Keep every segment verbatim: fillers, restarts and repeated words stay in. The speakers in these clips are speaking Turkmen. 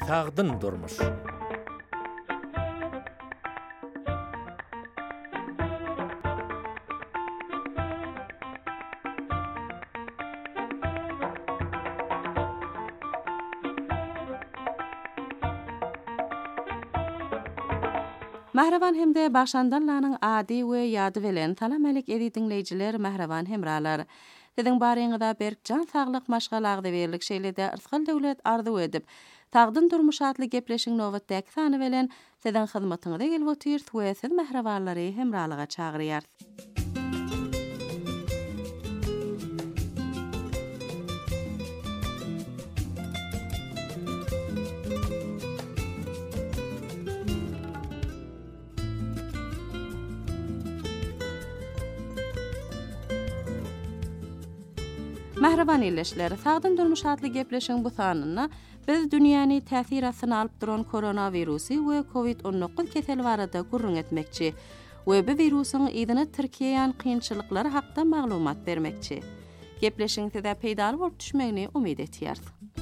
Tağdın durmuş. Mahravan hemde başandallanyň ady we ýady bilen salam alik edi dinleýijiler, mahravan hemralar. Sizin baryňyzda berkjan saglyk maşgalagdy berlik şeýlede ırskal döwlet arzu edip, tagdyn durmuş atly gepleşiň nowatdaky sany bilen sizin hyzmatyňyza gelip otyr we siz mahrawanlary hemralyga çagyrýar. Mahravan illeşler, tagdyn durmuş atly gepleşiň bu sanyna biz dünýäni täsir astyna alyp duran koronavirusy we covid on dokuz keseli barada gurrun etmekçi we bu virusyň ýygyny tirkeýän kynçylyklary hakda maglumat bermekçi. Gepleşiň size peýdaly bolup düşmegini umyt etýär.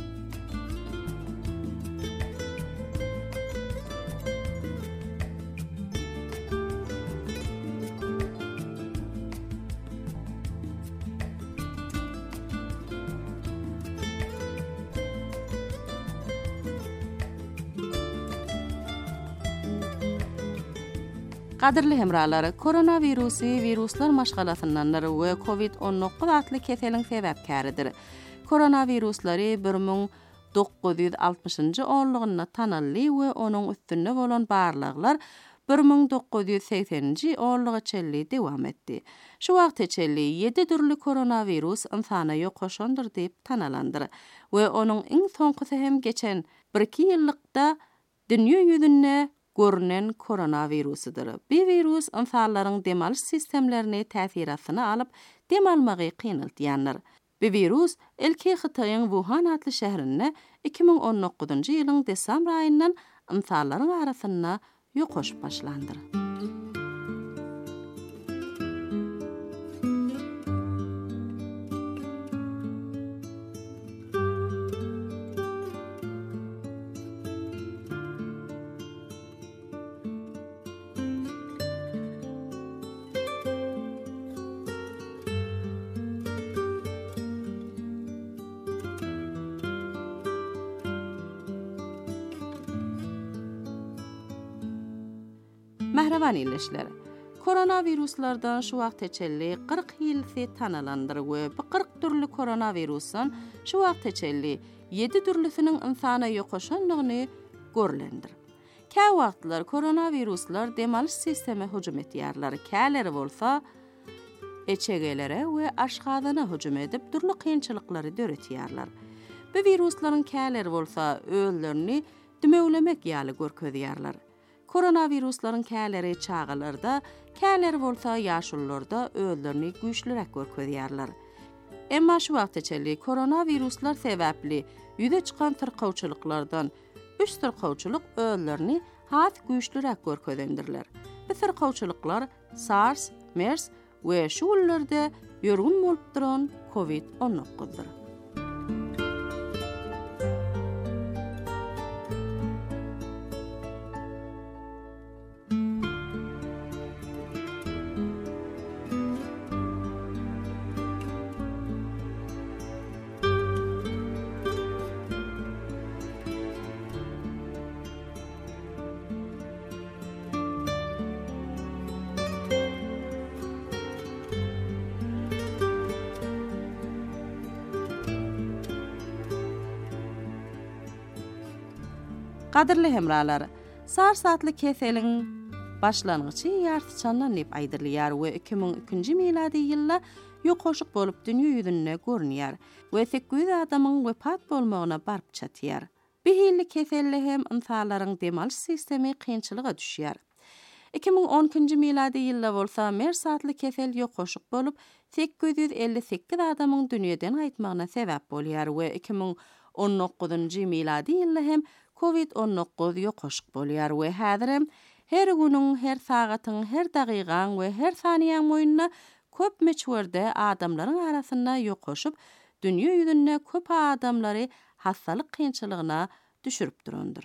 Qadirli hemralar, koronavirusy viruslar maşgalasyndandyr we covid on dokuz atly keseliň sebäpkäridir. Koronaviruslary bir ming dokuz ýüz altymyşynjy onlugyna tanally we onuň üstünde bolan barlyklar bir ming dokuz ýüz seksenji onlugy çelli dewam etdi. Şu wagt içelli ýedi türlü koronavirus insana ýokaşandyr diýip tanalandyr we onuň iň soňkysy hem geçen bir iki ýyllykda dünýä ýüzünde görünen koronavirusydyr. Bu virus insanlaryň demal sistemlerini täsir astyna alyp demalmagy kynaltýandyr. Bu virus ilki Hytaýyň Wuhan atly şäherinde iki ming on dokuzunjy ýylyň desembr aýyndan insanlaryň arasyna ýokaşyp başlandyr. Mahravan illeşler. Koronaviruslardan şu wagt içelli kırk ýylsy tanalandyr we bu kırk türlü koronavirusyň şu wagt içelli ýedi türlüsiniň insana ýokaşandygyny görlendir. Kä wagtlar koronaviruslar demal sisteme hüjüm etýärler. Käleri bolsa eçegelere we aşgazyna hüjüm edip türlü kynçylyklary döretýärler. Bu viruslaryň käleri bolsa öýlerini dümeglemek ýaly görkezýärler. Koronaviruslaryň käleri çağalarda, käleri bolsa ýaşullarda öýlerini güýçlürek görkezýärler. Emma şu wagt içelli koronaviruslar sebäpli ýüze çykan tyrkawçylyklardan üç tyrkawçylyk öýlerini has güýçlürek görkezendirler. Bu tyrkawçylyklar SARS, MERS we şu ýyllarda ýörgün bolup duran covid on dokuzdyr. Qadirli hemralar, SARS atly keseliň başlangyçy ýartyçandan diýip aýdyrylýar we iki ming üçinji miladi ýylda ýokaşyk bolup dünýä ýüzünde görünýär we sekiz yüz adamyň wepat bolmagyna baryp çatýar. Bu hilli keselle hem insanlaryň demal sistemi kynçylyga düşýär. iki ming on ikinji miladi ýylda bolsa MERS atly kesel ýokaşyk bolup sekiz yüz elli sekiz adamyň dünýeden gaýtmagyna sebäp bolýar we iki ming on dokuzunjy miladi ýylda hem covid on dokuz ýokaşyk bolýar we häzir her günüň, her sagatyň, her dagygaň we her saniýaň moýunna köp meçwerde adamlaryň arasynda ýokaşyp, dünýä ýüzünde köp adamlary hastalyk kynçylygyna düşürüp durandır.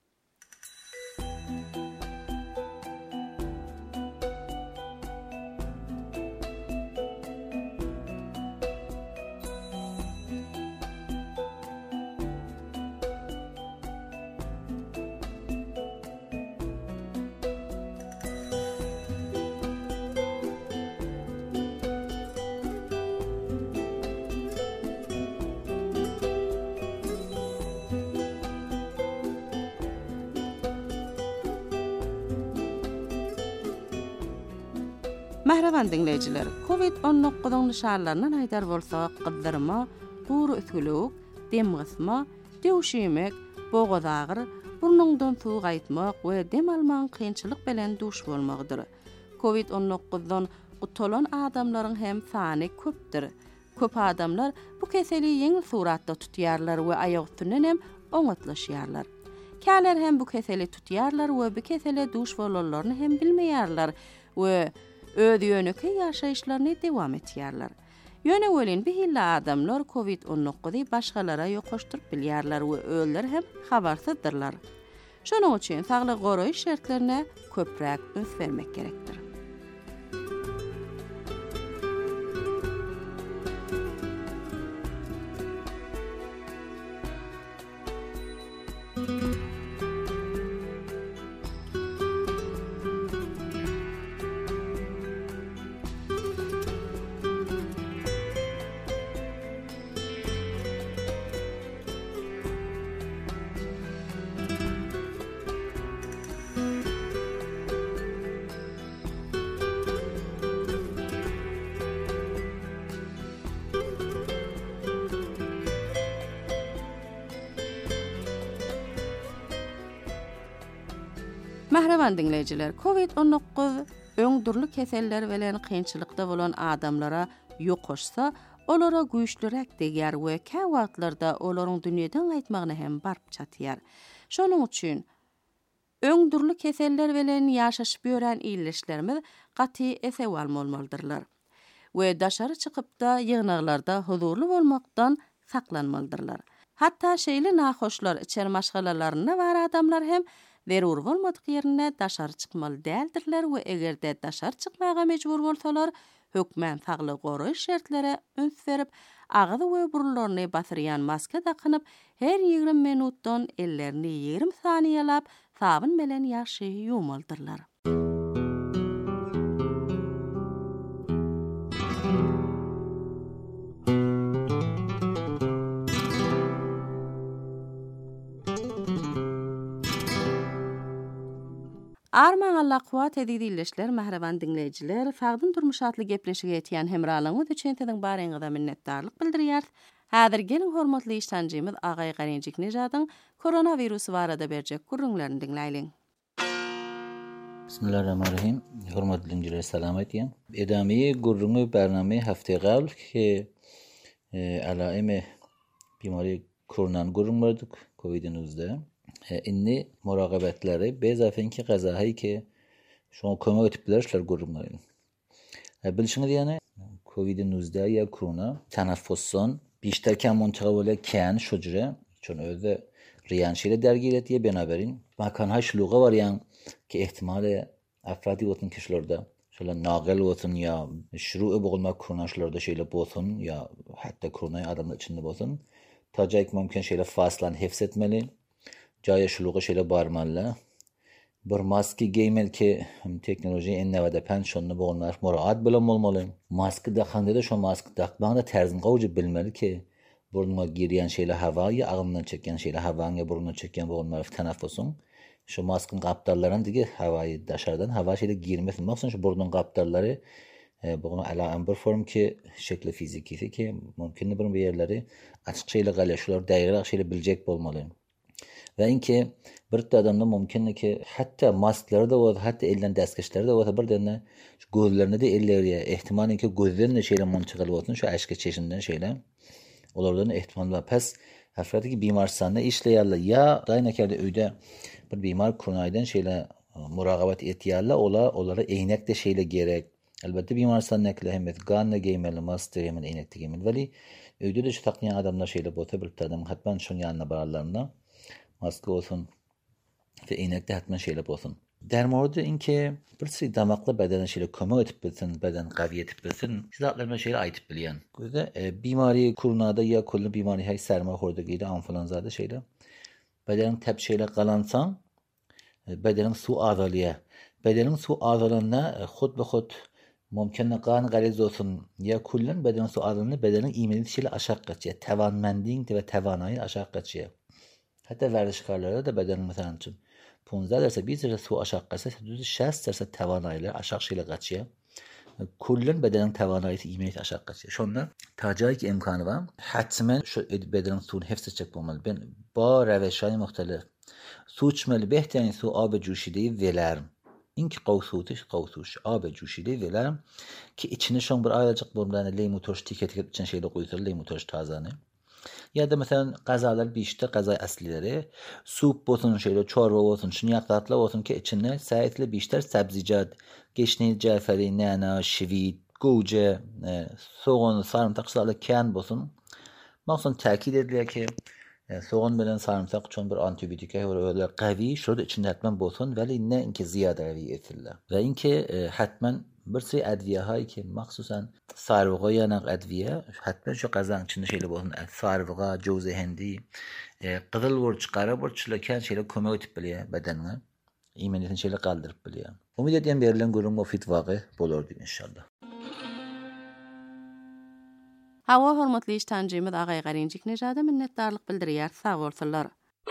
Merhaban dinleyiciler. covid on dokuz nişanlarından aýdar bolsak, gyzdyrma, guru üskülük, dem gysma, döwşemek, boğaz ağrı, burnundan suw gaýtmak we dem alman kynçylyk bilen duş bolmagydyr. covid on dokuzdan gutolan adamlaryň hem sany köpdir. Köp adamlar bu keseli ýeňil suratda tutýarlar we aýak üstünden hem oňatlaşýarlar. Käler hem bu keseli tutýarlar we bu kesele duş bolanlaryny hem bilmeýärler we öz ýöneki ýaşaýyşlaryny dewam etýärler. Ýöne welin bihille adamlar covid on dokuzy başgalara ýokaşdyryp bilýärler we öller hem habarsyzdyrlar. Şonuň üçin saglyk goraýyş şertlerine köpräk öňs bermek gerekdir. Merhaban dinleyiciler, covid on dokuz öňdürli keseller bilen kynçylykda bolan adamlara ýokaşsa, olara güýçlürek degýär we kä wagtlarda olaryň dünýeden gaýtmagyna hem barp çatýar. Şonuň üçin öňdürli keseller bilen ýaşaşyp ýören ýyleşlerimiz gaty esep almalydyrlar we daşary çykyp da ýygnaklarda huzurly bolmakdan saklanmalydyrlar. Hatda şeýle nahoşlar içer maşgalalaryna bar adamlar hem Zerur bolmadyk ýerine daşary çykmaly däldirler we egerde daşary çykmaga mejbur bolsalar, hökmen sagly goraýyş şertlere öňs berip, agyzy we burunlaryny basyrýan maska takanyp, her ýigrim minutdan ellerini ýigrim saniýelap, sabyn bilen ýaşy ýuwmaldyrlar. Arman Allah kuwat edilýärler, mähreban dinleýijiler, sagdyn durmuş atly gepleşige ýetýän hemralygyňyz üçin teziň baryňyza minnetdarlyk bildirýär. Häzir gelin hormatly işlenjimiz Agay Garenjik Nejadyň koronavirus barada berjek gurrunlaryny dinläýin. Bismillahirrahmanirrahim. Hormatly dinleýijiler, salam aýtýan. Edamy gurrungy barnamy hafta gabl ki alaime bimari koronan gurrun bardyk covid on dokuzda. Inni muragabatları bezafenki gazahy ki şoňa kömek etipdiler şolar gurrunlaryň. Bilişiňiz ýani covid on dokuzda ýa korona tanaffusson bişter kam montaga bola kän şojure çon özde riýan şeýle dergir etýär benaberin makan haşluga barýan ki ihtimali afradi wotun kişilerde şolar nagil wotun ýa şuruy bolmak koronaşlarda şeýle bolsun ýa hatda korona adamlar içinde bolsun tajak mümkin şeýle faslan hifz etmeli. Jaya şuluğu şeýle barmaly. Bir maski giýmeli ki teknoloji ennewede pensionni bolmalar muraat bilen bolmaly. Maski dakanda şo maski takmagyna terzin gowjy bilmeli ki burunma girýän şeýle hawa ýa agymdan çeken şeýle hawaňa burundan çeken bolmaly tanaffusyň. Şo maskyn gapdarlaryň dige hawaýy daşardan hawa şeýle girmesin. Maksat şo burunun gapdarlary bunu ala bir form ki şekli fiziki ki mümkin bir ýerleri açyk şeýle galaşylar daýryk şeýle biljek bolmaly. Ve inki bir adamda mümkin ki hatta masklary da bolsa, hatta elden däskeçleri de bolsa bir dene gözlerini de elleri ihtimal ki gözlerini şeýle monçagal bolsun, şu aşky çeşinden şeýle. Olardan ihtimal var. Pes hafrady ki bimarsanda işleýärler ya daýnakerde öýde bir bimar koronadan şeýle muragabat etýärler, ola olara eýnek de şeýle gerek. Elbetde bimarsandaklar hem ganna giýmeli, master hem eýnek de giýmeli. Weli öýde de şu takýan adamlar şeýle bolsa bir adam hatban şoň ýanyna bararlarynda maske olsun ve iğnekte hatmen şeyler olsun. Der mورد اینکه bir sürü damaklı bedene şeyle kömek etip bilsin, beden qaviy etip bilsin, sizatlarına şeyle aytıp bilyen. Gözde e, bimari kurnada ya kullu bimari hay serma hordagiydi anflanzada şeyle. Bedenin tep şeyle qalansan, e, bedenin su azalıya. Bedenin su azalığına e, xud be xud mümkün kan galiz olsun ya kullun bedenin su azalığına bedenin iğmeli şeyle aşağı kaçıyor. Tevanmendin ve tevanayı aşağı kaçıyor. Hatta verişkarlarda da bedenin mesela için پانزده درصد بیست درصد سو aşağı قصه حدود شصت درصد توانایی aşağı şeyle kaçıyor. Kullun bedenin tevanayeti iğmeyet aşağı kaçıyor. Şonda ta jay ki imkanı var. Hatmen şu bedenin suyunu hifz edecek olmalı. Ben ba reveşay muhtelif. Su içmeli behterin su ab cuşideyi velerim. İnki qavsutiş qavsuş ab cuşideyi velerim. Ki içine şon bir ayacık bulmadan leymu toş tiket tiket için şeyle koyutur leymu toş tazanı. Ya da mesela qazalar bişte qaza aslileri sup olsun şeyle çorba olsun şunu yaklatla olsun ki içine sayetli bişter sabzicat geçni caferi nana şivit goce e, soğan sarımsak sağla kan olsun. Maksan takid edilir ki e, soğan bilen sarımsak çon bir antibiyotik öyle qavi şurada içinde hatmen olsun veli ne inki ziyade qavi etirler. Ve inki e, hatmen bir sürü adviye hay ki maksusan sarvığa yanak adviye hatta şu kazan içinde şeyle bolsun sarvığa joze hendi e, qızıl vurç qara vurçlakan şeyle kömek etip biliyor bedenine imaniyetini şeyle kaldırıp biliyor. Umid ediyorum berilen görüm o fitvağı bolurdu inşallah. Hava hormatly iştancymyz Agay Garinjik nejada minnetdarlyk bildirýär. Sag bolsunlar.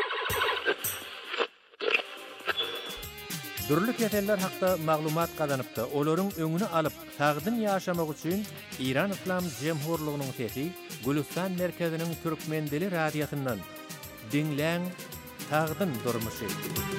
Dürlü keseller hakda maglumat kazanıpda olaryň öňüne alyp sagdyn ýaşamak üçin İran İslam Jemhurlygynyň sesi Gülistan merkeziniň Türkmen dili radiýasyndan dinläň sagdyn durmuşy.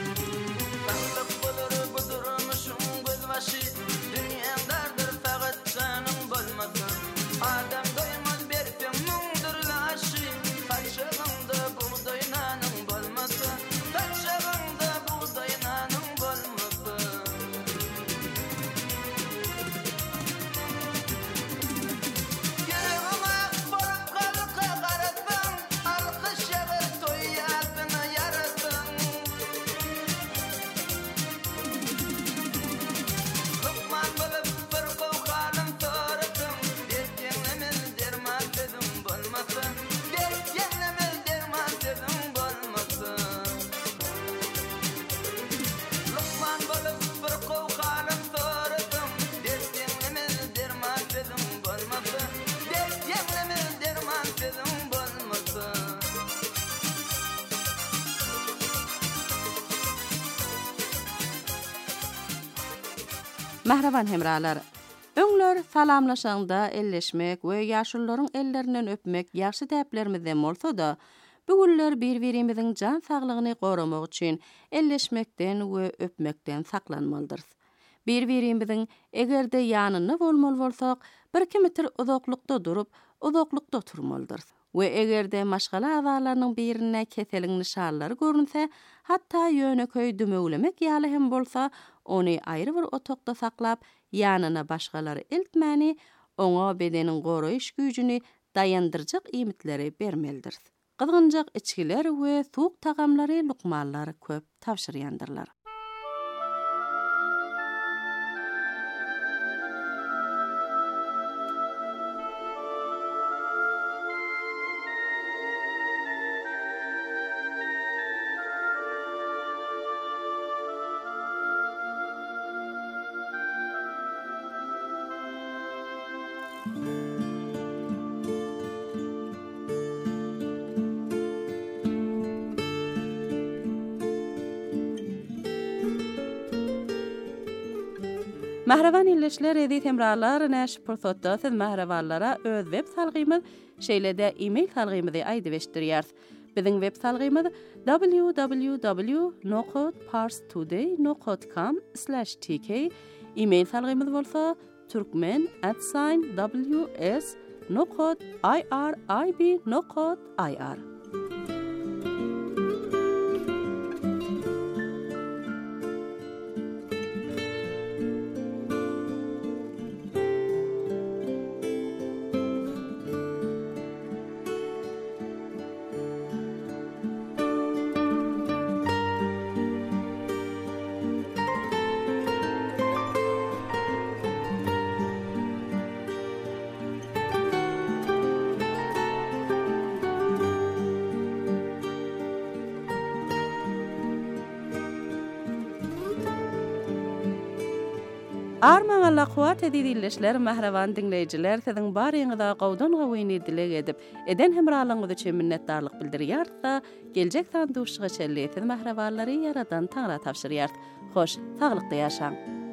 Mehreban hemralar. Öňler salamlaşanda elleşmek we ýaşullaryň ellerinden öpmek ýaşy täplerimizden bolsa-da, bugünler bir-birimiziň jan saglygyny goramak üçin elleşmekden we öpmekden saklanmalydyr. Bir-birimiziň egerde ýanyny bolmaly bolsak, bir kilometr uzaklykda durup, uzaklykda turmalydyr. We egerde maşgala azalarynyň birine keseliň nişanlary görünse, hatda ýöneköý dümeglemek ýaly hem bolsa, ony aýry bir otokda saklap, ýanyna başgalary eltmäni, oňa bedeniň goraýyş güýjüni daýandyrjak iýmitleri bermelidir. Gyzgynjak içkiler we suwuk tagamlary, lukmanlary köp tapşyrýandyrlar. Mehreban illeşler edit hemralar näş pursatda siz mehrebanlara öz web salgymyz şeýlede e-mail salgymyzy aýdyp eşdirýär. Biziň web salgymyz w w w nokta parstoday nokta com slash t k. E-mail salgymyz bolsa turkmen at w s nokta i r i b nokta i r. Allah kuwat edilişler mahravan dinleyiciler sizin barýyňyza gowdan gowýny dilek edip eden hemralaňyz üçin minnetdarlyk bildirýär-da geljek sanduşyga çelleti mahrawanlary yaradan taňra tapşyrýar. Hoş, taglykda ýaşaň.